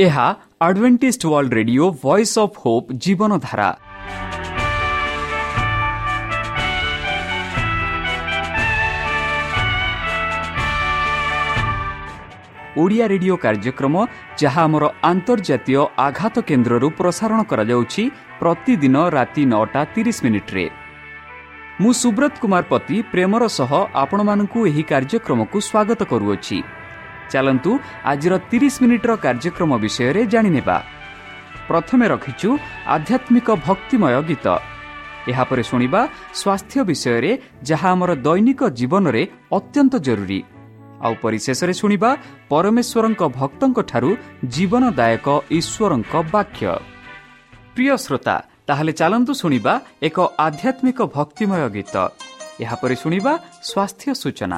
ଏହା Adventist world radio voice of hope ଜୀବନ ଧାରା। ଓଡ଼ିଆ ରେଡିଓ କାର୍ଯ୍ୟକ୍ରମ ଯାହା ଆମର ଆନ୍ତର୍ଜାତୀୟ ଆଘାତ କେନ୍ଦ୍ରରୁ ପ୍ରସାରଣ କରାଯାଉଛି ପ୍ରତିଦିନ ରାତି 9:30 ମୁଁ ସୁବ୍ରତ କୁମାର ପତି ପ୍ରେମର ସହ ଆପଣମାନଙ୍କୁ ଏହି କାର୍ଯ୍ୟକ୍ରମକୁ ସ୍ୱାଗତ କରୁଅଛି। ଚାଲନ୍ତୁ ଆଜିର 30 ମିନିଟ୍ର କାର୍ଯ୍ୟକ୍ରମ ବିଷୟରେ ଜାଣିନେବା। ପ୍ରଥମେ ରଖିଛୁ ଆଧ୍ୟାତ୍ମିକ ଭକ୍ତିମୟ ଗୀତ। ଏହାପରେ ଶୁଣିବା ସ୍ୱାସ୍ଥ୍ୟ ବିଷୟରେ ଯାହା ଆମର ଦୈନିକ ଜୀବନରେ ଅତ୍ୟନ୍ତ ଜରୁରୀ। ଆଉ ପରିଶେଷରେ ଶୁଣିବା ପରମେଶ୍ୱରଙ୍କ ଭକ୍ତଙ୍କଠାରୁ ଜୀବନଦାୟକ ଈଶ୍ୱରଙ୍କ ବାକ୍ୟ। ପ୍ରିୟ ଶ୍ରୋତା, ତାହେଲେ ଚାଲନ୍ତୁ ଶୁଣିବା ଏକ ଆଧ୍ୟାତ୍ମିକ ଭକ୍ତିମୟ ଗୀତ। ଏହାପରେ ଶୁଣିବା ସ୍ୱାସ୍ଥ୍ୟ ସୂଚନା।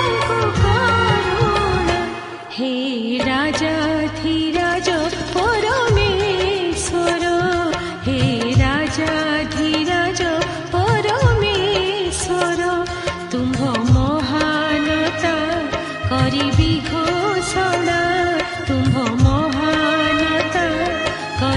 हे राजा धीराज पर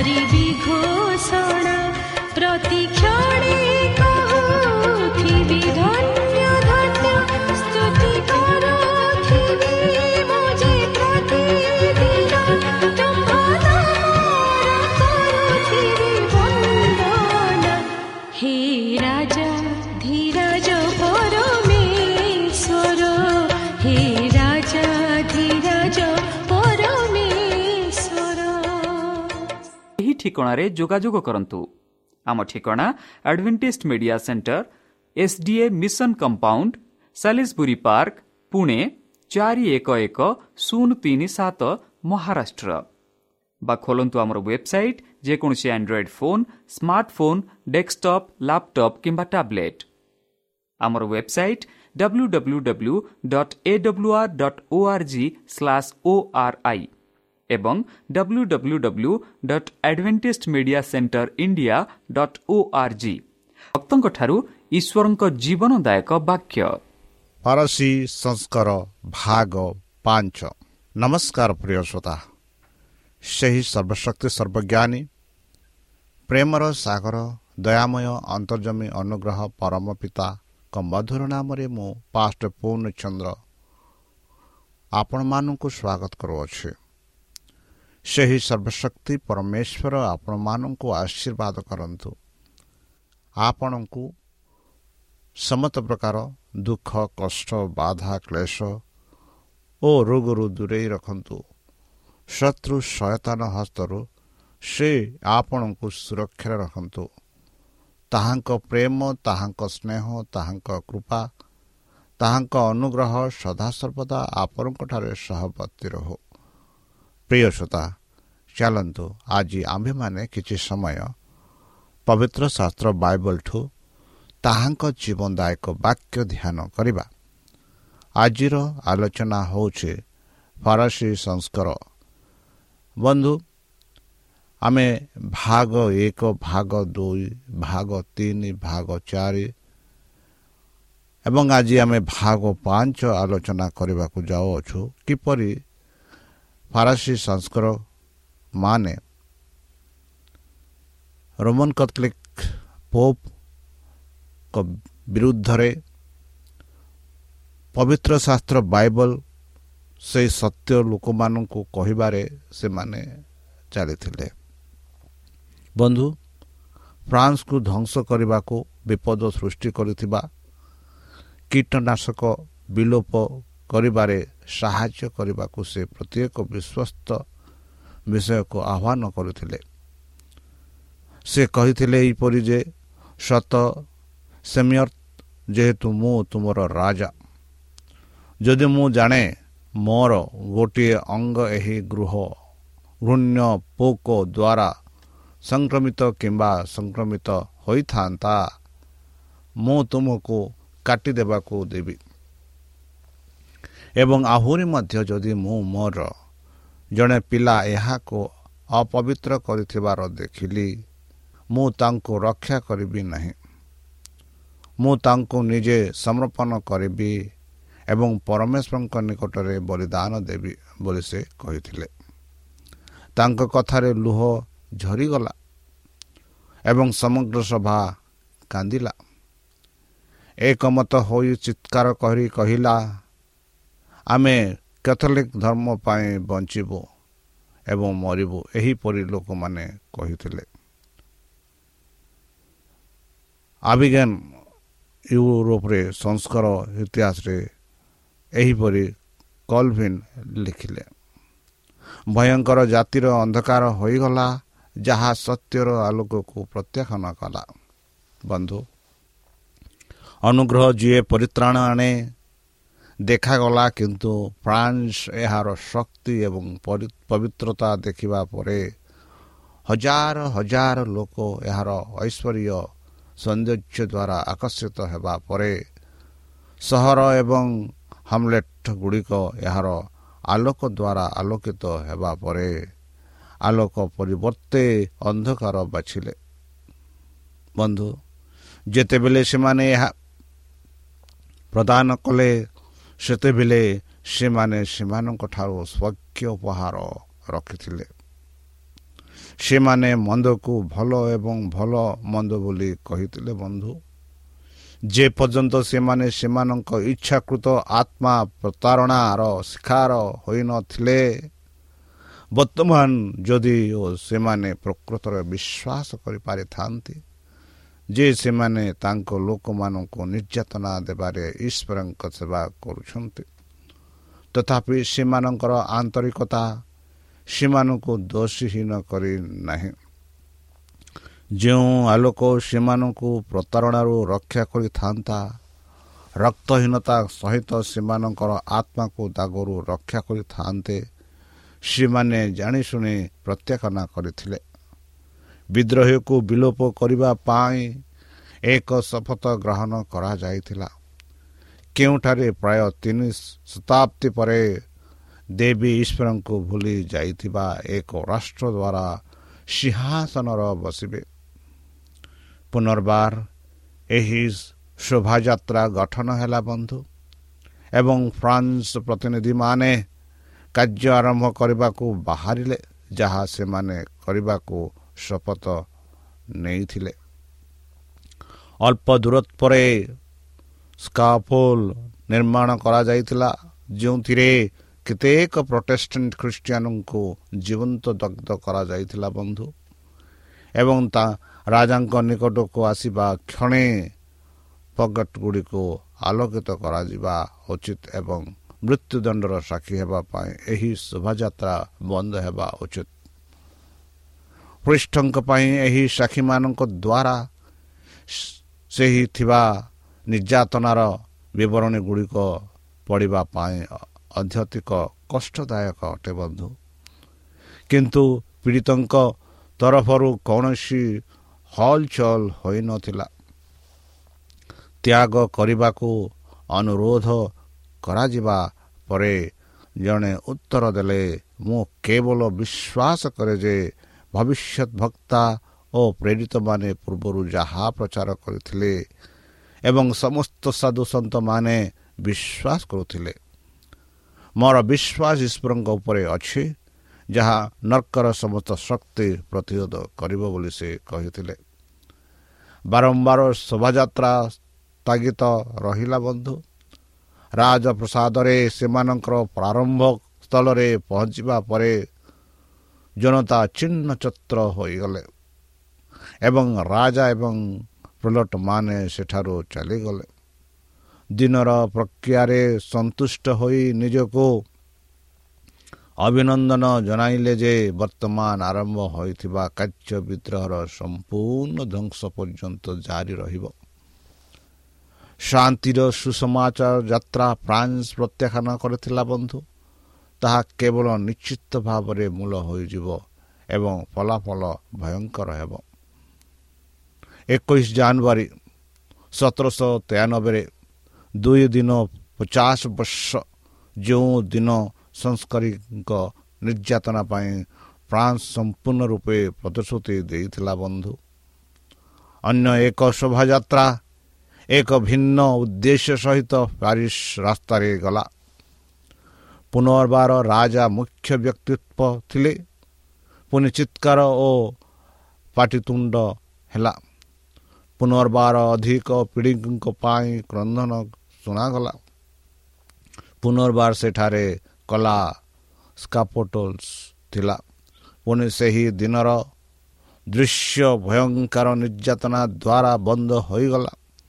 କରିବି ଘୋଷଣା ପ୍ରତିକ୍ଷଣେ କହୁଥିବି ଧନ୍ୟ ଧନ୍ୟ ସ୍ତୁତି କରୁଥିବି ମୁଁ ଯେ ପ୍ରତିଦିନ ତୁମ୍ଭ ନାମର କରୁଥିବି ବନ୍ଦନା। ହେ ରାଜା ଧୀରଜ ପରମେଶ୍ୱର, ହେ ରାଜା ଧୀରଜ ପରମେଶ୍ୱର। ଏହି ଠିକଣାରେ ଯୋଗାଯୋଗ କରନ୍ତୁ। ଆମ ଠିକଣା Adventist media centre, SDA mission compound, Salisbury park, Pune 411037, Maharashtra. ବା ଖୋଲନ୍ତୁ ଆମର ୱେବସାଇଟ୍, ଯେକୌଣସି android phone, smartphone, desktop, laptop କିମ୍ବା ଟ୍ୟାବ୍ଲେଟ୍। ଆମର ୱେବସାଇଟ୍ www.awr.org/ori ଏବଂ www.adventistmediacenterindia.org। ଭକ୍ତଙ୍କଠାରୁ ଈଶ୍ୱରଙ୍କ ଜୀବନଦାୟକ ବାକ୍ୟ। ଫରାସୀ ସଂସ୍କାର ଭାଗ 5। ନମସ୍କାର ପ୍ରିୟ ଶ୍ରୋତା, ସେହି ସର୍ବଶକ୍ତି ସର୍ବଜ୍ଞାନୀ ପ୍ରେମର ସାଗର ଦୟାମୟ ଅନ୍ତର୍ଜମୀ ଅନୁଗ୍ରହ ପରମ ପିତାଙ୍କ ମଧୁର ନାମରେ ମୁଁ ପାଷ୍ଟର ପୂର୍ଣ୍ଣଚନ୍ଦ୍ର ଆପଣମାନଙ୍କୁ ସ୍ୱାଗତ କରୁଅଛି। ସେହି ସର୍ବଶକ୍ତି ପରମେଶ୍ୱର ଆପଣମାନଙ୍କୁ ଆଶୀର୍ବାଦ କରନ୍ତୁ, ଆପଣଙ୍କୁ ସମସ୍ତ ପ୍ରକାର ଦୁଃଖ କଷ୍ଟ ବାଧା କ୍ଲେଶ ଓ ରୋଗରୁ ଦୂରେଇ ରଖନ୍ତୁ। ଶତ୍ରୁ ଶୟତାନ ହସ୍ତରୁ ସେ ଆପଣଙ୍କୁ ସୁରକ୍ଷାରେ ରଖନ୍ତୁ। ତାହାଙ୍କ ପ୍ରେମ, ତାହାଙ୍କ ସ୍ନେହ, ତାହାଙ୍କ କୃପା, ତାହାଙ୍କ ଅନୁଗ୍ରହ ସଦାସର୍ବଦା ଆପଣଙ୍କଠାରେ ସହବର୍ତ୍ତୀ ରହୁ। ପ୍ରିୟ ଶ୍ରୋତା, ଚାଲନ୍ତୁ ଆଜି ଆମ୍ଭେମାନେ କିଛି ସମୟ ପବିତ୍ର ଶାସ୍ତ୍ର ବାଇବଲଠୁ ତାହାଙ୍କ ଜୀବନଦାୟକ ବାକ୍ୟ ଧ୍ୟାନ କରିବା। ଆଜିର ଆଲୋଚନା ହେଉଛି ଫରାସୀ ସଂସ୍କାର। ବନ୍ଧୁ, ଆମେ ଭାଗ 1, ଭାଗ 2, ଭାଗ 3, ଭାଗ 4 ଏବଂ ଆଜି ଆମେ ଭାଗ 5 ଆଲୋଚନା କରିବାକୁ ଯାଉଅଛୁ। କିପରି ଫରାସୀ ସଂସ୍କାର ମାନେ ରୋମାନ କାଥୋଲିକ ପୋପଙ୍କ ବିରୁଦ୍ଧରେ ପବିତ୍ର ଶାସ୍ତ୍ର ବାଇବଲ ସେହି ସତ୍ୟ ଲୋକମାନଙ୍କୁ କହିବାରେ ସେମାନେ ଚାଲିଥିଲେ। ବନ୍ଧୁ, ଫ୍ରାନ୍ସକୁ ଧ୍ୱଂସ କରିବାକୁ ବିପଦ ସୃଷ୍ଟି କରିଥିବା କୀଟନାଶକ ବିଲୋପ କରିବାରେ ସାହାଯ୍ୟ କରିବାକୁ ସେ ପ୍ରତ୍ୟେକ ବିଶ୍ୱସ୍ତ ବିଷୟକୁ ଆହ୍ୱାନ କରୁଥିଲେ। ସେ କହିଥିଲେ ଏହିପରି ଯେ, ସତ ସେମିୟର, ଯେହେତୁ ମୁଁ ତୁମର ରାଜା, ଯଦି ମୁଁ ଜାଣେ ମୋର ଗୋଟିଏ ଅଙ୍ଗ ଏହି ଘୃଣ୍ୟ ପୋକ ଦ୍ୱାରା ସଂକ୍ରମିତ କିମ୍ବା ସଂକ୍ରମିତ ହୋଇଥାନ୍ତା, ମୁଁ ତୁମକୁ କାଟିଦେବାକୁ ଦେବି। ଏବଂ ଆହୁରି ମଧ୍ୟ ଯଦି ମୁଁ ମୋର ଜଣେ ପିଲା ଏହାକୁ ଅପବିତ୍ର କରିଥିବାର ଦେଖିଲି, ମୁଁ ତାଙ୍କୁ ରକ୍ଷା କରିବି ନାହିଁ। ମୁଁ ତାଙ୍କୁ ନିଜେ ସମର୍ପଣ କରିବି ଏବଂ ପରମେଶ୍ୱରଙ୍କ ନିକଟରେ ବଳିଦାନ ଦେବି ବୋଲି ସେ କହିଥିଲେ। ତାଙ୍କ କଥାରେ ଲୁହ ଝରିଗଲା ଏବଂ ସମଗ୍ର ସଭା କାନ୍ଦିଲା। ଏକମତ ହୋଇ ଚିତ୍କାର କରି କହିଲା, ଆମେ କ୍ୟାଥୋଲିକ ଧର୍ମ ପାଇଁ ବଞ୍ଚିବୁ ଏବଂ ମରିବୁ। ଏହିପରି ଲୋକମାନେ କହିଥିଲେ। ଆବିଗେନ ୟୁରୋପରେ ସଂସ୍କାର ଇତିହାସରେ ଏହିପରି କଲଭିନ ଲେଖିଲେ, ଭୟଙ୍କର ଜାତିର ଅନ୍ଧକାର ହୋଇଗଲା, ଯାହା ସତ୍ୟର ଆଲୋକକୁ ପ୍ରତ୍ୟାଖ୍ୟାନ କଲା। ବନ୍ଧୁ, ଅନୁଗ୍ରହ ଯିଏ ପରିତ୍ରାଣ ଆଣେ ଦେଖାଗଲା, କିନ୍ତୁ ଫ୍ରାନ୍ସ ଏହାର ଶକ୍ତି ଏବଂ ପବିତ୍ରତା ଦେଖିବା ପରେ ହଜାର ହଜାର ଲୋକ ଏହାର ଐଶ୍ୱର୍ଯ୍ୟ ସୌନ୍ଦର୍ଯ୍ୟ ଦ୍ୱାରା ଆକର୍ଷିତ ହେବା ପରେ, ସହର ଏବଂ ହାମଲେଟ୍ ଗୁଡ଼ିକ ଏହାର ଆଲୋକ ଦ୍ୱାରା ଆଲୋକିତ ହେବା ପରେ ଆଲୋକ ପରିବର୍ତ୍ତେ ଅନ୍ଧକାର ବାଛିଲେ। ବନ୍ଧୁ, ଯେତେବେଳେ ସେମାନେ ଏହା ପ୍ରଦାନ କଲେ, ସେତେବେଳେ ସେମାନେ ସେମାନଙ୍କଠାରୁ ସ୍ୱକୀୟ ଉପହାର ରଖିଥିଲେ। ସେମାନେ ମନ୍ଦକୁ ଭଲ ଏବଂ ଭଲ ମନ୍ଦ ବୋଲି କହିଥିଲେ ବନ୍ଧୁ। ଯେ ପର୍ଯ୍ୟନ୍ତ ସେମାନେ ସେମାନଙ୍କ ଇଚ୍ଛାକୃତ ଆତ୍ମା ପ୍ରତାରଣାର ଶିକାର ହୋଇନଥିଲେ, ବର୍ତ୍ତମାନ ଯଦି ସେମାନେ ପ୍ରକୃତରେ ବିଶ୍ୱାସ କରିପାରିଥାନ୍ତି ଯେ ସେମାନେ ତାଙ୍କ ଲୋକମାନଙ୍କୁ ନିର୍ଯାତନା ଦେବାରେ ଈଶ୍ୱରଙ୍କ ସେବା କରୁଛନ୍ତି, ତଥାପି ସେମାନଙ୍କର ଆନ୍ତରିକତା ସେମାନଙ୍କୁ ଦୋଷୀହୀନ କରି ନାହିଁ। ଯେଉଁ ଆଲୋକ ସେମାନଙ୍କୁ ପ୍ରତାରଣାରୁ ରକ୍ଷା କରିଥାନ୍ତା, ରକ୍ତହୀନତା ସହିତ ସେମାନଙ୍କର ଆତ୍ମାକୁ ଦାଗରୁ ରକ୍ଷା କରିଥାନ୍ତେ, ସେମାନେ ଜାଣିଶୁଣି ପ୍ରତ୍ୟାଖ୍ୟାନ କରିଥିଲେ। ବିଦ୍ରୋହକୁ ବିଲୋପ କରିବା ପାଇଁ ଏକ ଶପଥ ଗ୍ରହଣ କରାଯାଇଥିଲା, କେଉଁଠାରେ ପ୍ରାୟ 3 ଶତାବ୍ଦୀ ପରେ ଦେବୀ ଈଶ୍ୱରଙ୍କୁ ଭୁଲି ଯାଇଥିବା ଏକ ରାଷ୍ଟ୍ର ଦ୍ୱାରା ସିଂହାସନର ବସିବେ। ପୁନର୍ବାର ଏହି ଶୋଭାଯାତ୍ରା ଗଠନ ହେଲା ବନ୍ଧୁ, ଏବଂ ଫ୍ରାନ୍ସ ପ୍ରତିନିଧିମାନେ କାର୍ଯ୍ୟ ଆରମ୍ଭ କରିବାକୁ ବାହାରିଲେ, ଯାହା ସେମାନେ କରିବାକୁ ଶପଥ ନେଇଥିଲେ। ଅଳ୍ପ ଦୂର ପରେ ସ୍କାଫୋଲ ନିର୍ମାଣ କରାଯାଇଥିଲା, ଯେଉଁଥିରେ କେତେକ ପ୍ରୋଟେଷ୍ଟାଣ୍ଟ ଖ୍ରୀଷ୍ଟିଆନଙ୍କୁ ଜୀବନ୍ତ ଦଗ୍ଧ କରାଯାଇଥିଲା ବନ୍ଧୁ, ଏବଂ ରାଜାଙ୍କ ନିକଟକୁ ଆସିବା କ୍ଷଣେ ପଗଟଗୁଡ଼ିକୁ ଆଲୋକିତ କରାଯିବା ଉଚିତ ଏବଂ ମୃତ୍ୟୁଦଣ୍ଡର ସାକ୍ଷୀ ହେବା ପାଇଁ ଏହି ଶୋଭାଯାତ୍ରା ବନ୍ଦ ହେବା ଉଚିତ। ଖ୍ରୀଷ୍ଟଙ୍କ ପାଇଁ ଏହି ସାକ୍ଷୀମାନଙ୍କ ଦ୍ୱାରା ସେହି ଥିବା ନିର୍ଯାତନାର ବିବରଣୀଗୁଡ଼ିକ ପଢ଼ିବା ପାଇଁ ଅତ୍ୟଧିକ କଷ୍ଟଦାୟକ ଅଟେ ବନ୍ଧୁ। କିନ୍ତୁ ପୀଡ଼ିତଙ୍କ ତରଫରୁ କୌଣସି ହଲଚଲ ହୋଇନଥିଲା। ତ୍ୟାଗ କରିବାକୁ ଅନୁରୋଧ କରାଯିବା ପରେ ଜଣେ ଉତ୍ତର ଦେଲେ, ମୁଁ କେବଳ ବିଶ୍ୱାସ କରେ ଯେ ଭବିଷ୍ୟତ ବକ୍ତା ଓ ପ୍ରେରିତମାନେ ପୂର୍ବରୁ ଯାହା ପ୍ରଚାର କରିଥିଲେ ଏବଂ ସମସ୍ତ ସାଧୁସନ୍ଥମାନେ ବିଶ୍ୱାସ କରୁଥିଲେ, ମୋର ବିଶ୍ୱାସ ଈଶ୍ୱରଙ୍କ ଉପରେ ଅଛି, ଯାହା ନର୍କର ସମସ୍ତ ଶକ୍ତି ପ୍ରତିରୋଧ କରିବ ବୋଲି ସେ କହିଥିଲେ। ବାରମ୍ବାର ଶୋଭାଯାତ୍ରା ସ୍ଥଗିତ ରହିଲା ବନ୍ଧୁ। ରାଜପ୍ରସାଦରେ ସେମାନଙ୍କର ପ୍ରାରମ୍ଭ ସ୍ଥଳରେ ପହଞ୍ଚିବା ପରେ ଜନତା ଚିହ୍ନଚତ୍ର ହୋଇଗଲେ ଏବଂ ରାଜା ଏବଂ ପ୍ରେଲଟମାନେ ସେଠାରୁ ଚାଲିଗଲେ। ଦିନର ପ୍ରକ୍ରିୟାରେ ସନ୍ତୁଷ୍ଟ ହୋଇ ନିଜକୁ ଅଭିନନ୍ଦନ ଜଣାଇଲେ ଯେ ବର୍ତ୍ତମାନ ଆରମ୍ଭ ହୋଇଥିବା କାର୍ଯ୍ୟ ବିଦ୍ରୋହର ସମ୍ପୂର୍ଣ୍ଣ ଧ୍ୱଂସ ପର୍ଯ୍ୟନ୍ତ ଜାରି ରହିବ। ଶାନ୍ତିର ସୁସମାଚାର ଯାତ୍ରା ଫ୍ରାନ୍ସ ପ୍ରତ୍ୟାଖ୍ୟାନ କରିଥିଲା ବନ୍ଧୁ, ତାହା କେବଳ ନିଶ୍ଚିତ ଭାବରେ ମୂଳ ହୋଇଯିବ ଏବଂ ଫଳାଫଳ ଭୟଙ୍କର ହେବ। 21 ଜାନୁଆରୀ 1793 2 ଦିନ 50 ବର୍ଷ, ଯେଉଁ ଦିନ ସଂସ୍କାରୀଙ୍କ ନିର୍ଯାତନା ପାଇଁ ଫ୍ରାନ୍ସ ସମ୍ପୂର୍ଣ୍ଣ ରୂପେ ପ୍ରତିଶ୍ରୁତି ଦେଇଥିଲା ବନ୍ଧୁ। ଅନ୍ୟ ଏକ ଶୋଭାଯାତ୍ରା ଏକ ଭିନ୍ନ ଉଦ୍ଦେଶ୍ୟ ସହିତ ପ୍ୟାରିସ୍ ରାସ୍ତାରେ ଗଲା। ପୁନର୍ବାର ରାଜା ମୁଖ୍ୟ ବ୍ୟକ୍ତିତ୍ୱ ଥିଲେ। ପୁଣି ଚିତ୍କାର ଓ ପାଟିତୁଣ୍ଡ ହେଲା। ପୁନର୍ବାର ଅଧିକ ପୀଡ଼ିତଙ୍କ ପାଇଁ କ୍ରନ୍ଦନ ଶୁଣାଗଲା। ପୁନର୍ବାର ସେଠାରେ କଲା ସ୍କାଫୋଲ୍ଡସ୍ ଥିଲା। ପୁଣି ସେହି ଦିନର ଦୃଶ୍ୟ ଭୟଙ୍କର ନିର୍ଯାତନା ଦ୍ୱାରା ବନ୍ଦ ହୋଇଗଲା।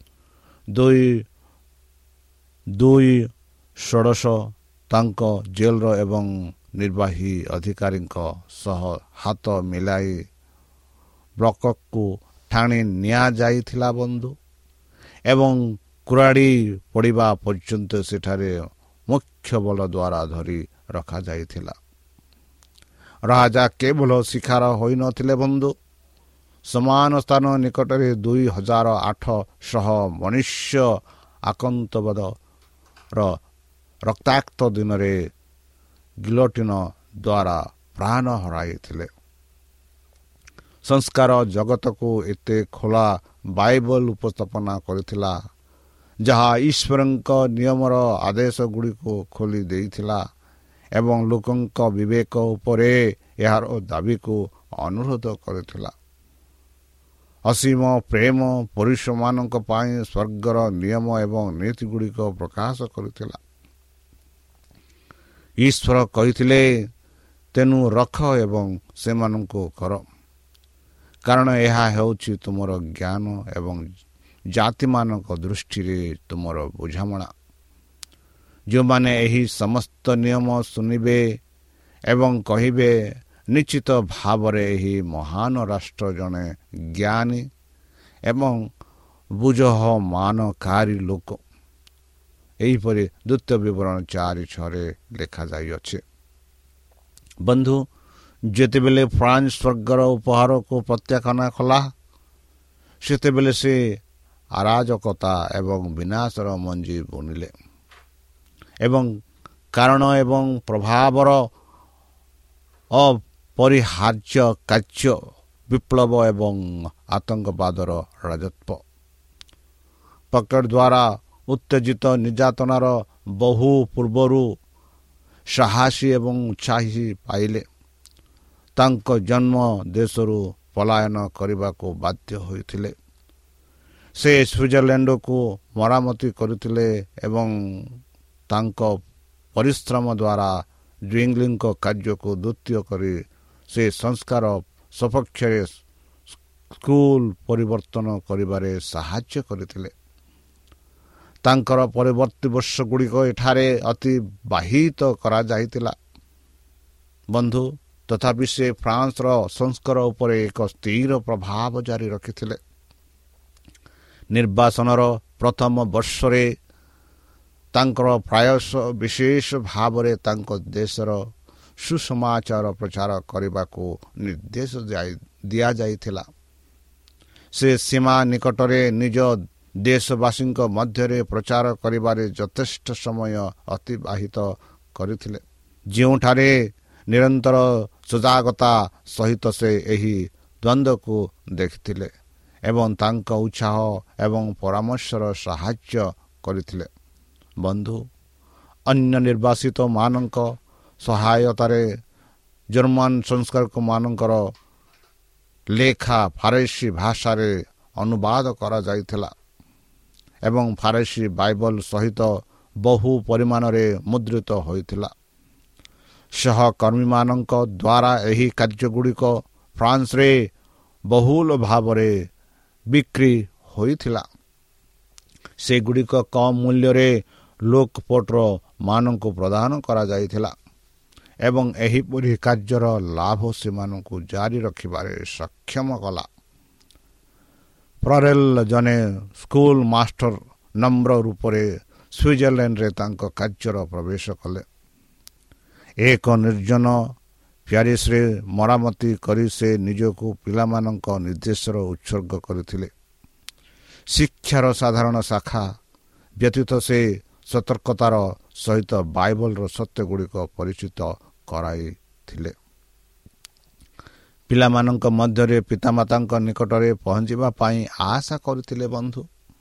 2-16 ତାଙ୍କ ଜେଲର ଏବଂ ନିର୍ବାହୀ ଅଧିକାରୀଙ୍କ ସହ ହାତ ମିଳାଇ ବ୍ଲକକୁ ଟାଣି ନିଆଯାଇଥିଲା ବନ୍ଧୁ, ଏବଂ କୁରାଡ଼ି ପଡ଼ିବା ପର୍ଯ୍ୟନ୍ତ ସେଠାରେ ମୁଖ୍ୟ ବଳ ଦ୍ୱାରା ଧରି ରଖାଯାଇଥିଲା। ରାଜା କେବଳ ଶିକାର ହୋଇନଥିଲେ ବନ୍ଧୁ, ସମାନ ସ୍ଥାନ ନିକଟରେ 2800 ମନୁଷ୍ୟ ଆତଙ୍କବାଦର ରକ୍ତାକ୍ତ ଦିନରେ ଗିଲୋଟିନ ଦ୍ୱାରା ପ୍ରାଣ ହରାଇଥିଲେ। ସଂସ୍କାର ଜଗତକୁ ଏତେ ଖୋଲା ବାଇବଲ ଉପସ୍ଥାପନା କରିଥିଲା, ଯାହା ଈଶ୍ୱରଙ୍କ ନିୟମର ଆଦେଶ ଗୁଡ଼ିକୁ ଖୋଲି ଦେଇଥିଲା ଏବଂ ଲୋକଙ୍କ ବିବେକ ଉପରେ ଏହାର ଦାବିକୁ ଅନୁରୋଧ କରିଥିଲା। ଅସୀମ ପ୍ରେମ ପୁରୁଷମାନଙ୍କ ପାଇଁ ସ୍ୱର୍ଗର ନିୟମ ଏବଂ ନୀତିଗୁଡ଼ିକ ପ୍ରକାଶ କରିଥିଲା। ଈଶ୍ୱର କହିଥିଲେ, ତେଣୁ ରଖ ଏବଂ ସେମାନଙ୍କୁ କର, କାରଣ ଏହା ହେଉଛି ତୁମର ଜ୍ଞାନ ଏବଂ ଜାତିମାନଙ୍କ ଦୃଷ୍ଟିରେ ତୁମର ବୁଝାମଣା। ଯେଉଁମାନେ ଏହି ସମସ୍ତ ନିୟମ ଶୁଣିବେ ଏବଂ କହିବେ, ନିଶ୍ଚିତ ଭାବରେ ଏହି ମହାନ ରାଷ୍ଟ୍ର ଜଣେ ଜ୍ଞାନୀ ଏବଂ ବୁଝମାନକାରୀ ଲୋକ। ଏହିପରି ଦ୍ୱିତୀୟ ବିବରଣୀ 4:6 ଲେଖାଯାଇଅଛି। ବନ୍ଧୁ, ଯେତେବେଳେ ଫ୍ରାନ୍ସ ସ୍ୱର୍ଗର ଉପହାରକୁ ପ୍ରତ୍ୟାଖ୍ୟାନ କଲା, ସେତେବେଳେ ସେ ଅରାଜକତା ଏବଂ ବିନାଶର ମଞ୍ଜି ବୁଣିଲେ ଏବଂ କାରଣ ଏବଂ ପ୍ରଭାବର ଅପରିହାର୍ଯ୍ୟ କାର୍ଯ୍ୟ, ବିପ୍ଳବ ଏବଂ ଆତଙ୍କବାଦର ରାଜତ୍ୱ ପକେଟ୍ ଦ୍ୱାରା ଉତ୍ତେଜିତ ନିର୍ଯାତନାର ବହୁ ପୂର୍ବରୁ ସାହସୀ ଏବଂ ଉତ୍ସାହୀ ପାଇଲେ ତାଙ୍କ ଜନ୍ମ ଦେଶରୁ ପଳାୟନ କରିବାକୁ ବାଧ୍ୟ ହୋଇଥିଲେ। ସେ ସୁଇଜରଲ୍ୟାଣ୍ଡକୁ ମରାମତି କରିଥିଲେ ଏବଂ ତାଙ୍କ ପରିଶ୍ରମ ଦ୍ୱାରା ଜୁଇଂଲିଙ୍କ କାର୍ଯ୍ୟକୁ ଦ୍ୱିତୀୟ କରି ସେ ସଂସ୍କାର ସପକ୍ଷରେ ସ୍କୁଲ ପରିବର୍ତ୍ତନ କରିବାରେ ସାହାଯ୍ୟ କରିଥିଲେ। ତାଙ୍କର ପରବର୍ତ୍ତୀ ବର୍ଷଗୁଡ଼ିକ ଏଠାରେ ଅତିବାହିତ କରାଯାଇଥିଲା। ବନ୍ଧୁ, ତଥାପି ସେ ଫ୍ରାନ୍ସର ସଂସ୍କାର ଉପରେ ଏକ ସ୍ଥିର ପ୍ରଭାବ ଜାରି ରଖିଥିଲେ। ନିର୍ବାସନର ପ୍ରଥମ ବର୍ଷରେ ତାଙ୍କର ପ୍ରାୟଶ ବିଶେଷ ଭାବରେ ତାଙ୍କ ଦେଶର ସୁସମାଚାର ପ୍ରଚାର କରିବାକୁ ନିର୍ଦ୍ଦେଶ ଦିଆଯାଇଥିଲା। ସେ ସୀମା ନିକଟରେ ନିଜ ଦେଶବାସୀଙ୍କ ମଧ୍ୟରେ ପ୍ରଚାର କରିବାରେ ଯଥେଷ୍ଟ ସମୟ ଅତିବାହିତ କରିଥିଲେ, ଯେଉଁଠାରେ ନିରନ୍ତର ସଜାଗତା ସହିତ ସେ ଏହି ଦ୍ୱନ୍ଦ୍ୱକୁ ଦେଖିଥିଲେ ଏବଂ ତାଙ୍କ ଉତ୍ସାହ ଏବଂ ପରାମର୍ଶର ସାହାଯ୍ୟ କରିଥିଲେ। ବନ୍ଧୁ, ଅନ୍ୟ ନିର୍ବାସିତମାନଙ୍କ ସହାୟତାରେ ଜର୍ମାନ ସଂସ୍କାରକମାନଙ୍କର ଲେଖା ଫରାସୀ ଭାଷାରେ ଅନୁବାଦ କରାଯାଇଥିଲା ଏବଂ ଫରାସୀ ବାଇବଲ ସହିତ ବହୁ ପରିମାଣରେ ମୁଦ୍ରିତ ହୋଇଥିଲା। ସହକର୍ମୀମାନଙ୍କ ଦ୍ୱାରା ଏହି କାର୍ଯ୍ୟଗୁଡ଼ିକ ଫ୍ରାନ୍ସରେ ବହୁଳ ଭାବରେ ବିକ୍ରି ହୋଇଥିଲା। ସେଗୁଡ଼ିକ କମ୍ ମୂଲ୍ୟରେ ଲୋକପଟ୍ର ମାନଙ୍କୁ ପ୍ରଦାନ କରାଯାଇଥିଲା ଏବଂ ଏହିପରି କାର୍ଯ୍ୟର ଲାଭ ସେମାନଙ୍କୁ ଜାରି ରଖିବାରେ ସକ୍ଷମ କଲା। ଫ୍ଲରେଲ୍ ଜଣେ ସ୍କୁଲ ମାଷ୍ଟର ନମ୍ର ରୂପରେ ସୁଇଜରଲ୍ୟାଣ୍ଡରେ ତାଙ୍କ କାର୍ଯ୍ୟର ପ୍ରବେଶ କଲେ। ଏକ ନିର୍ଜନ ପ୍ୟାରିସରେ ମରାମତି କରି ସେ ନିଜକୁ ପିଲାମାନଙ୍କ ନିର୍ଦ୍ଦେଶର ଉତ୍ସର୍ଗ କରିଥିଲେ। ଶିକ୍ଷାର ସାଧାରଣ ଶାଖା ବ୍ୟତୀତ ସେ ସତର୍କତାର ସହିତ ବାଇବଲର ସତ୍ୟଗୁଡ଼ିକ ପରିଚିତ କରାଇଥିଲେ। ପିଲାମାନଙ୍କ ମଧ୍ୟରେ ପିତାମାତାଙ୍କ ନିକଟରେ ପହଞ୍ଚିବା ପାଇଁ ଆଶା କରିଥିଲେ। ବନ୍ଧୁ,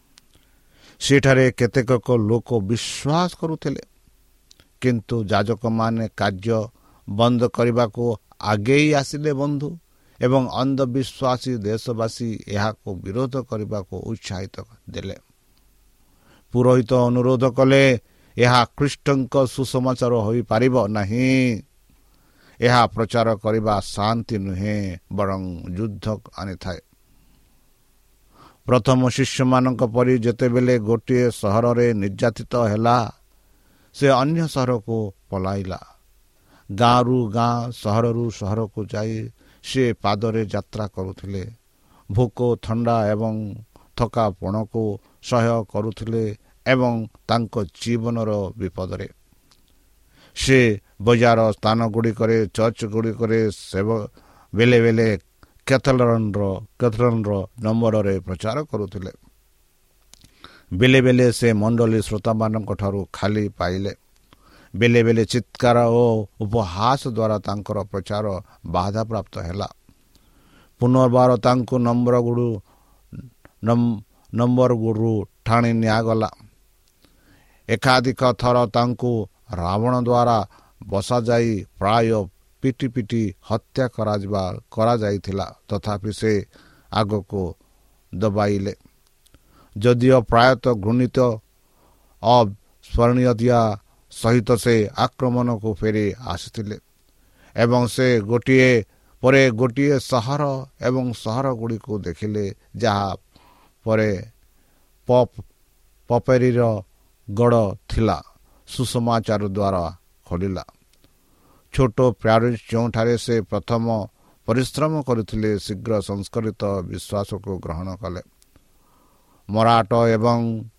ସେଠାରେ କେତେକ ଲୋକ ବିଶ୍ୱାସ କରୁଥିଲେ, କିନ୍ତୁ ଯାଜକମାନେ କାର୍ଯ୍ୟ ବନ୍ଦ କରିବାକୁ ଆଗେଇ ଆସିଲେ। ବନ୍ଧୁ, ଏବଂ ଅନ୍ଧବିଶ୍ୱାସୀ ଦେଶବାସୀ ଏହାକୁ ବିରୋଧ କରିବାକୁ ଉତ୍ସାହିତ ଦେଲେ। ପୁରୋହିତ ଅନୁରୋଧ କଲେ, ଏହା ଖ୍ରୀଷ୍ଟଙ୍କ ସୁସମାଚାର ହୋଇପାରିବ ନାହିଁ। ଏହା ପ୍ରଚାର କରିବା ଶାନ୍ତି ନୁହେଁ, ବରଂ ଯୁଦ୍ଧ ଆଣିଥାଏ। ପ୍ରଥମ ଶିଷ୍ୟମାନଙ୍କ ପରି ଯେତେବେଳେ ଗୋଟିଏ ସହରରେ ନିର୍ଯାତିତ ହେଲା, ସେ ଅନ୍ୟ ସହରକୁ ପଳାଇଲା। ଗାଁରୁ ଗାଁ, ସହରରୁ ସହରକୁ ଯାଇ ସେ ପାଦରେ ଯାତ୍ରା କରୁଥିଲେ। ଭୋକ, ଥଣ୍ଡା ଏବଂ ଥକାପଣକୁ ସହ୍ୟ କରୁଥିଲେ ଏବଂ ତାଙ୍କ ଜୀବନର ବିପଦରେ ସେ ବଜାର ସ୍ଥାନଗୁଡ଼ିକରେ, ଚର୍ଚ୍ଚଗୁଡ଼ିକରେ ବେଳେ ବେଳେ କ୍ୟାଥେଡ୍ରାଲର ନମ୍ବରରେ ପ୍ରଚାର କରୁଥିଲେ। ବେଳେ ବେଳେ ସେ ମଣ୍ଡଳୀ ଶ୍ରୋତାମାନଙ୍କ ଠାରୁ ଖାଲି ପାଇଲେ। ବେଳେ ବେଳେ ଚିତ୍କାର ଓ ଉପହାସ ଦ୍ୱାରା ତାଙ୍କର ପ୍ରଚାର ବାଧାପ୍ରାପ୍ତ ହେଲା। ପୁନର୍ବାର ତାଙ୍କୁ ନମ୍ବରରୁ ଟାଣି ନିଆଗଲା। ଏକାଧିକ ଥର ତାଙ୍କୁ ରାବଣ ଦ୍ୱାରା ବସାଯାଇ ପ୍ରାୟ ପିଟି ପିଟି ହତ୍ୟା କରାଯାଇଥିଲା, ତଥାପି ସେ ଆଗକୁ ଦବାଇଲେ। ଯଦିଓ ପ୍ରାୟତଃ ଘୃଣିତ ଅସ୍ମରଣୀୟତା ସହିତ ସେ ଆକ୍ରମଣକୁ ଫେରି ଆସିଥିଲେ ଏବଂ ସେ ଗୋଟିଏ ପରେ ଗୋଟିଏ ସହର ଏବଂ ସହରଗୁଡ଼ିକୁ ଦେଖିଲେ, ଯାହା ପରେ ପପେରିର ଗଡ଼ ଥିଲା ସୁସମାଚାର ଦ୍ୱାରା ଖୋଲିଲା। ଛୋଟ ପ୍ୟାରିସ୍ ଯେଉଁଠାରେ ସେ ପ୍ରଥମ ପରିଶ୍ରମ କରିଥିଲେ, ଶୀଘ୍ର ସଂସ୍କୃତ ବିଶ୍ୱାସକୁ ଗ୍ରହଣ କଲେ। ମରାଠ ଏବଂ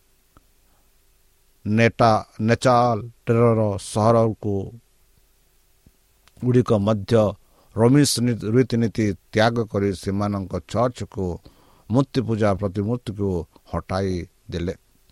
ନେଚାଲର ସହରକୁ ଗୁଡ଼ିକ ମଧ୍ୟ ରୋମିସ୍ ରୀତିନୀତି ତ୍ୟାଗ କରି ସେମାନଙ୍କ ଚର୍ଚ୍ଚକୁ ମୂର୍ତ୍ତି ପୂଜା ପ୍ରତିମୂର୍ତ୍ତିକୁ ହଟାଇ ଦେଲେ।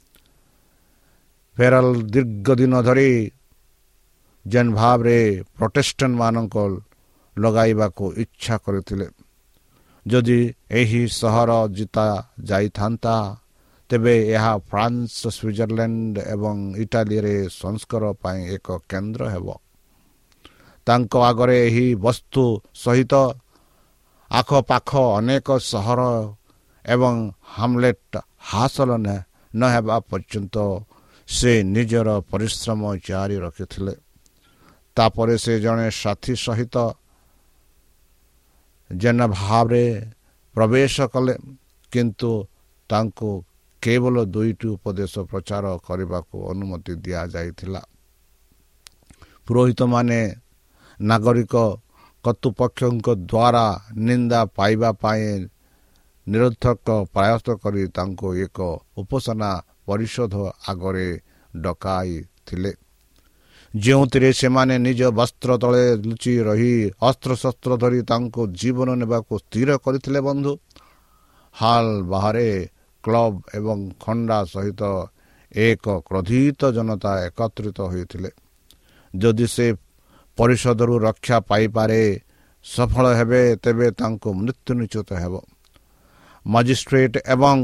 ଫେରାଲ ଦୀର୍ଘ ଦିନ ଧରି ଯେନ୍ ଭାବରେ ପ୍ରୋଟେଷ୍ଟାଣ୍ଟ ମାନଙ୍କ ଲଗାଇବାକୁ ଇଚ୍ଛା କରିଥିଲେ। ଯଦି ଏହି ସହର ଜିତା ଯାଇଥାନ୍ତା, ତେବେ ଏହା ଫ୍ରାନ୍ସ, ସୁଇଜରଲ୍ୟାଣ୍ଡ ଏବଂ ଇଟାଲୀରେ ସଂସ୍କାର ପାଇଁ ଏକ କେନ୍ଦ୍ର ହେବ। ତାଙ୍କ ଆଗରେ ଏହି ବସ୍ତୁ ସହିତ ଆଖପାଖ ଅନେକ ସହର ଏବଂ ହାମଲେଟ୍ ହାସଲ ନ ହେବା ପର୍ଯ୍ୟନ୍ତ ସେ ନିଜର ପରିଶ୍ରମ ଜାରି ରଖିଥିଲେ। ତାପରେ ସେ ଜଣେ ସାଥୀ ସହିତ ଜେନେଭାରେ ପ୍ରବେଶ କଲେ, କିନ୍ତୁ ତାଙ୍କୁ କେବଳ 2ଟି ଉପଦେଶ ପ୍ରଚାର କରିବାକୁ ଅନୁମତି ଦିଆଯାଇଥିଲା। ପୁରୋହିତମାନେ ନାଗରିକ କର୍ତ୍ତୃପକ୍ଷଙ୍କ ଦ୍ୱାରା ନିନ୍ଦା ପାଇବା ପାଇଁ ନିରର୍ଥକ ପ୍ରୟାସ କରି ତାଙ୍କୁ ଏକ ଉପାସନା ପରିଷଦ ଆଗରେ ଡକାଇଥିଲେ, ଯେଉଁଥିରେ ସେମାନେ ନିଜ ବସ୍ତ୍ର ତଳେ ଲୁଚି ରହି ଅସ୍ତ୍ରଶସ୍ତ୍ର ଧରି ତାଙ୍କୁ ଜୀବନ ନେବାକୁ ସ୍ଥିର କରିଥିଲେ। ବନ୍ଧୁ, ହଲ୍ ବାହାରେ କ୍ଲବ ଏବଂ ଖଣ୍ଡା ସହିତ ଏକ କ୍ରୋଧିତ ଜନତା ଏକତ୍ରିତ ହୋଇଥିଲେ। ଯଦି ସେ ପରିଷଦରୁ ରକ୍ଷା ପାଇପାରେ ସଫଳ ହେବେ, ତେବେ ତାଙ୍କୁ ମୃତ୍ୟୁ ନିଶ୍ଚିତ ହେବ। ମାଜିଷ୍ଟ୍ରେଟ ଏବଂ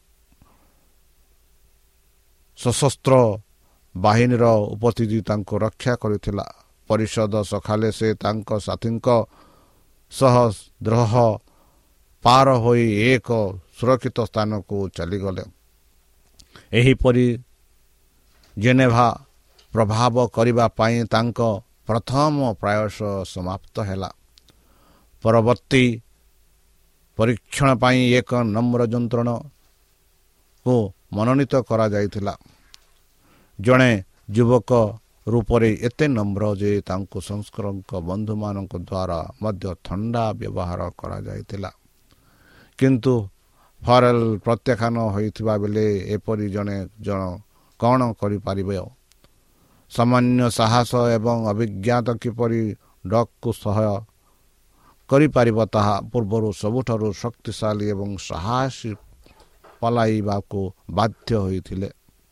ସଶସ୍ତ୍ର ବାହିନୀର ଉପସ୍ଥିତି ତାଙ୍କୁ ରକ୍ଷା କରିଥିଲା। ପରିଷଦ ସକାଳେ ସେ ତାଙ୍କ ସାଥୀଙ୍କ ସହ ଦ୍ରୋହ ପାର ହୋଇ ଏକ ସୁରକ୍ଷିତ ସ୍ଥାନକୁ ଚାଲିଗଲେ। ଏହିପରି ଜେନେଭା ପ୍ରଭାବ କରିବା ପାଇଁ ତାଙ୍କ ପ୍ରଥମ ପ୍ରୟାସ ସମାପ୍ତ ହେଲା। ପରବର୍ତ୍ତୀ ପରୀକ୍ଷଣ ପାଇଁ ଏକ ନମ୍ର ଯନ୍ତ୍ରଣାକୁ ମନୋନୀତ କରାଯାଇଥିଲା। ଜଣେ ଯୁବକ ରୂପରେ ଏତେ ନମ୍ର ଯେ ତାଙ୍କୁ ସଂସ୍କରଙ୍କ ବନ୍ଧୁମାନଙ୍କ ଦ୍ୱାରା ମଧ୍ୟ ଥଣ୍ଡା ବ୍ୟବହାର କରାଯାଇଥିଲା। କିନ୍ତୁ ଫରେଲ ପ୍ରତ୍ୟାଖ୍ୟାନ ହୋଇଥିବା ବେଳେ ଏପରି ଜଣେ କ'ଣ କରିପାରିବେ? ସାମାନ୍ୟ ସାହସ ଏବଂ ଅଭିଜ୍ଞତା କିପରି ଡକ୍କୁ ସହାୟ କରିପାରିବ, ତାହା ପୂର୍ବରୁ ସବୁଠାରୁ ଶକ୍ତିଶାଳୀ ଏବଂ ସାହସୀ ପଲାଇବାକୁ ବାଧ୍ୟ ହୋଇଥିଲେ।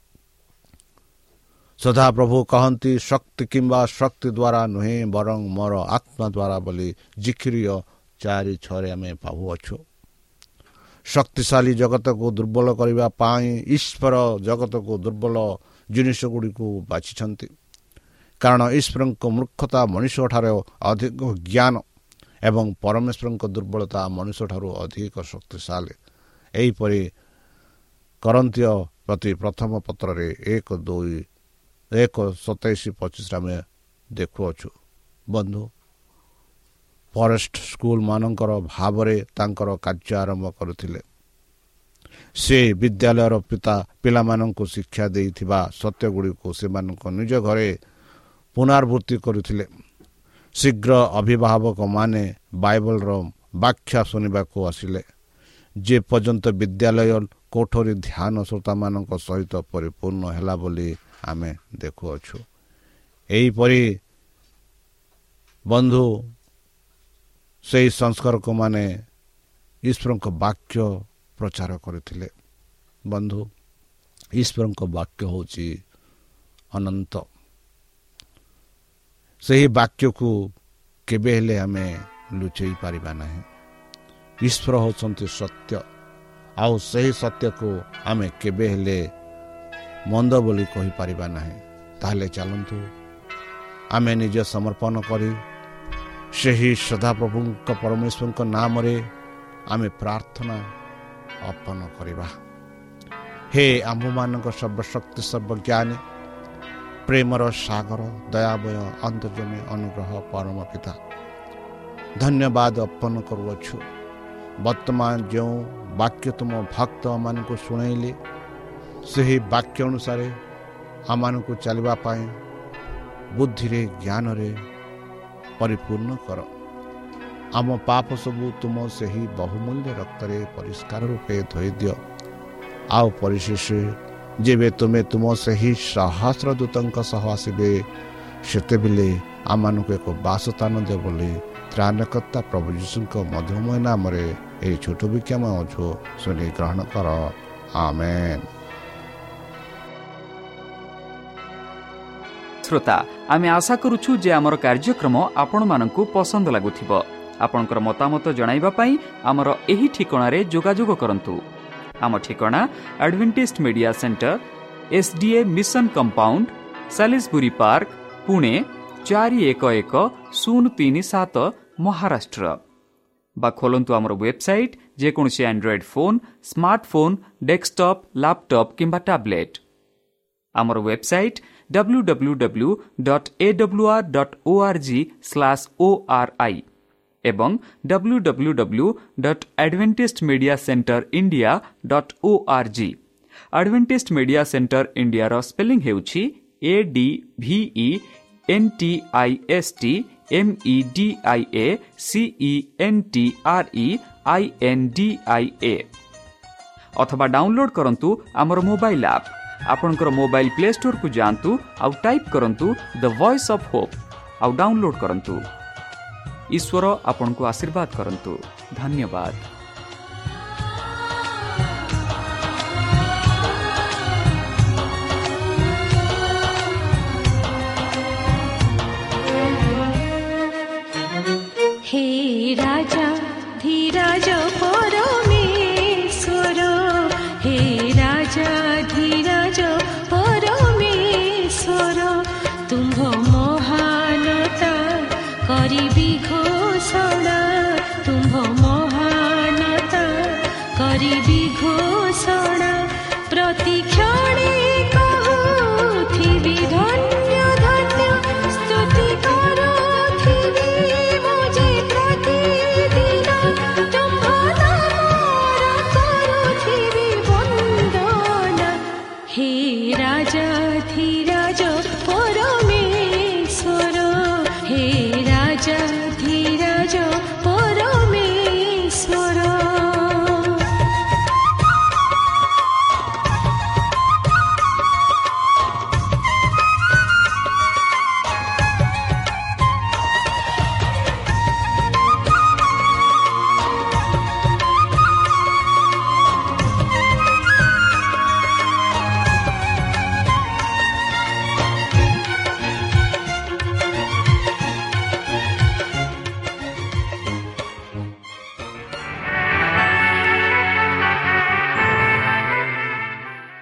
ସଦାପ୍ରଭୁ କହନ୍ତି, ଶକ୍ତି କିମ୍ବା ଶକ୍ତି ଦ୍ୱାରା ନୁହେଁ, ବରଂ ମୋର ଆତ୍ମା ଦ୍ୱାରା ବୋଲି ଜିକିରିୟ 4:6 ଆମେ ପାଉଅଛୁ। ଶକ୍ତିଶାଳୀ ଜଗତକୁ ଦୁର୍ବଳ କରିବା ପାଇଁ ଈଶ୍ୱର ଜଗତକୁ ଦୁର୍ବଳ ଜିନିଷ ଗୁଡ଼ିକୁ ବାଛିଛନ୍ତି, କାରଣ ଈଶ୍ୱରଙ୍କ ମୂର୍ଖତା ମଣିଷଠାରୁ ଅଧିକ ଜ୍ଞାନ ଏବଂ ପରମେଶ୍ୱରଙ୍କ ଦୁର୍ବଳତା ମଣିଷଠାରୁ ଅଧିକ ଶକ୍ତିଶାଳୀ। ଏହିପରି କରନ୍ତୀୟ ପ୍ରତି ପ୍ରଥମ ପତ୍ରରେ 1:27-25 ଆମେ ଦେଖୁଅଛୁ। ବନ୍ଧୁ, ଫରେଷ୍ଟ ସ୍କୁଲ ମାନଙ୍କର ଭାବରେ ତାଙ୍କର କାର୍ଯ୍ୟ ଆରମ୍ଭ କରିଥିଲେ। ସେ ବିଦ୍ୟାଳୟର ପିଲାମାନଙ୍କୁ ଶିକ୍ଷା ଦେଇଥିବା ସତ୍ୟଗୁଡ଼ିକୁ ସେମାନଙ୍କ ନିଜ ଘରେ ପୁନରାବୃତ୍ତି କରୁଥିଲେ। ଶୀଘ୍ର ଅଭିଭାବକମାନେ ବାଇବଲର ବ୍ୟାଖ୍ୟା ଶୁଣିବାକୁ ଆସିଲେ। ଯେ ପର୍ଯ୍ୟନ୍ତ ବିଦ୍ୟାଳୟ କୋଠରୀ ଧ୍ୟାନ ଶ୍ରୋତାମାନଙ୍କ ସହିତ ପରିପୂର୍ଣ୍ଣ ହେଲା ବୋଲି ଆମେ ଦେଖୁଅଛୁ। ଏହିପରି ବନ୍ଧୁ, ସେହି ସଂସ୍କାରକମାନେ ଈଶ୍ୱରଙ୍କ ବାକ୍ୟ ପ୍ରଚାର କରିଥିଲେ। ବନ୍ଧୁ, ଈଶ୍ୱରଙ୍କ ବାକ୍ୟ ହେଉଛି ଅନନ୍ତ। ସେହି ବାକ୍ୟକୁ କେବେ ହେଲେ ଆମେ ଲୁଚେଇ ପାରିବା ନାହିଁ। ଈଶ୍ୱର ହେଉଛନ୍ତି ସତ୍ୟ, ଆଉ ସେହି ସତ୍ୟକୁ ଆମେ କେବେ ହେଲେ ମନ୍ଦ ବୋଲି କହିପାରିବା ନାହିଁ। ତାହେଲେ ଚାଲନ୍ତୁ ଆମେ ନିଜ ସମର୍ପଣ କରି ସେହି ସଦାପ୍ରଭୁଙ୍କ ପରମେଶ୍ୱରଙ୍କ ନାମରେ ଆମେ ପ୍ରାର୍ଥନା ଅର୍ପଣ କରିବା। ହେ ଆମ୍ଭମାନଙ୍କ ସର୍ବଶକ୍ତି ସର୍ବଜ୍ଞାନୀ ପ୍ରେମର ସାଗର ଦୟାବୟ ଅନ୍ତର୍ଜମୀ ଅନୁଗ୍ରହ ପରମ ପିତା, ଧନ୍ୟବାଦ ଅର୍ପଣ କରୁଅଛୁ। ବର୍ତ୍ତମାନ ଯେଉଁ ବାକ୍ୟ ତୁମ ଭକ୍ତମାନଙ୍କୁ ଶୁଣାଇଲେ ସେହି ବାକ୍ୟ ଅନୁସାରେ ଆମମାନଙ୍କୁ ଚାଲିବା ପାଇଁ ବୁଦ୍ଧିରେ ଜ୍ଞାନରେ ପରିପୂର୍ଣ୍ଣ କର। ଆମ ପାପ ସବୁ ତୁମ ସେହି ବହୁମୂଲ୍ୟ ରକ୍ତରେ ପରିଷ୍କାର ରୂପେ ଧୋଇଦିଅ। ଆଉ ପରିଶେଷ ଯେବେ ତୁମେ ତୁମ ସେହି ସହସ୍ର ଦୂତଙ୍କ ସହ ଆସିବେ ସେତେବେଳେ ଆମମାନଙ୍କୁ ଏକ ବାସସ୍ଥାନ ଦିଅ ବୋଲି ତ୍ରାଣକର୍ତ୍ତା ପ୍ରଭୁ ଯୀଶୁଙ୍କ ମଧୁମୟ ନାମରେ ଏହି ଛୋଟ ବିକ୍ଷମ ଅଛୁ ଶୁଣି ଗ୍ରହଣ କର। ଆମେନ୍। ଶ୍ରୋତା, ଆମେ ଆଶା କରୁଛୁ ଯେ ଆମର କାର୍ଯ୍ୟକ୍ରମ ଆପଣମାନଙ୍କୁ ପସନ୍ଦ ଲାଗୁଥିବ। ଆପଣଙ୍କର ମତାମତ ଜଣାଇବା ପାଇଁ ଆମର ଏହି ଠିକଣାରେ ଯୋଗାଯୋଗ କରନ୍ତୁ। ଆମ ଠିକଣା Adventist media centre, SDA mission compound, Salisbury park, Pune 411037, Maharashtra. ବା ଖୋଲନ୍ତୁ ଆମର ୱେବସାଇଟ୍, ଯେକୌଣସି android phone, smartphone, desktop, laptop କିମ୍ବା ଟ୍ୟାବ୍ଲେଟ୍। ଆମର ୱେବସାଇଟ୍ www.awr.org/ori ଏବଂ www.adventistmediacenterindia.org। ଆଡଭେଣ୍ଟିଷ୍ଟ ମିଡ଼ିଆ ସେଣ୍ଟର ଇଣ୍ଡିଆର ସ୍ପେଲିଂ ହେଉଛି ADVENTISTMEDIACENTREINDIA। ଅଥବା ଡାଉନଲୋଡ୍ କରନ୍ତୁ ଆମର ମୋବାଇଲ୍ ଆପ୍। ଆପଣଙ୍କର ମୋବାଇଲ୍ ପ୍ଲେ ଷ୍ଟୋରକୁ ଯାଆନ୍ତୁ ଆଉ ଟାଇପ୍ କରନ୍ତୁ ଦ ଭଏସ୍ ଅଫ୍ ହୋପ୍ ଆଉ ଡାଉନଲୋଡ୍ କରନ୍ତୁ। ଈଶ୍ୱର ଆପଣଙ୍କୁ ଆଶୀର୍ବାଦ କରନ୍ତୁ। ଧନ୍ୟବାଦ। हे राजा धीराज परमेश्वर, हे राजा धीराज परमेश्वर, तुम्भ महानता करिबी घोषणा, तुम्भ महानता करिबी घोषणा, प्रतिक्षणे कहुथिबी धन्य धन्य, स्तुति करुथिबी मोजे प्रतिदिन, तुम्भ नामर करुथिबी वन्दना, हे राजा धीराज परमेश्वर, हे राजा धीराज